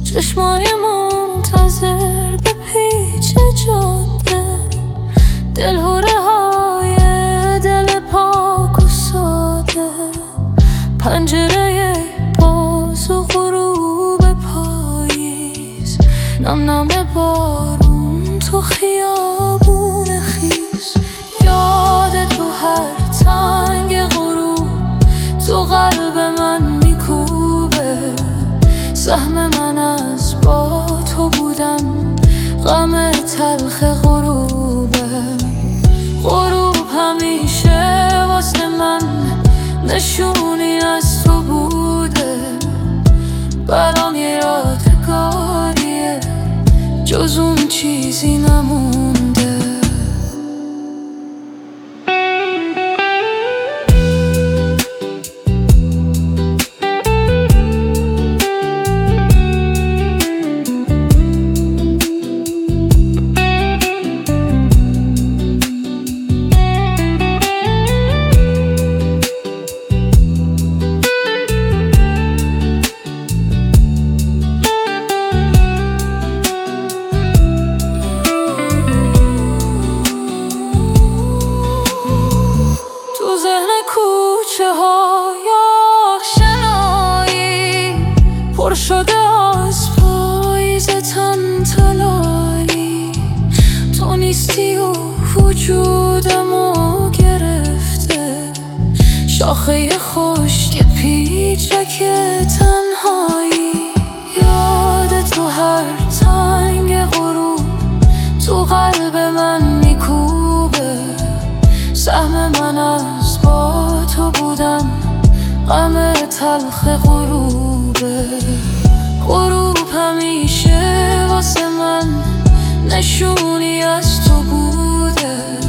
چشمای منتظر به پیچ جاده، دلهوره های دل پاک و ساده، پنجره باز و غروب پاییز، نم نم بارون تو خیابون خیس. یاد تو هر تنگ غروب تو قلب من میکوبه، سهم من از با تو بودن، غم تلخ غروبه. غروب همیشه واسه من نشونی از تو بوده، برام یه یادگاریه، جز اون چیزی نمونده. کوچه های آشنایی پر شده از پاییز تن طلایی، تو نیستی و وجودمو گرفته، شاخه خشک پیچک تنهایی. یاد تو هر تنگ غروب تو قلب من میکوبه، سهم من از با تو بودن، غم تلخ غروبه. غروب همیشه واسه من نشونی از تو بوده،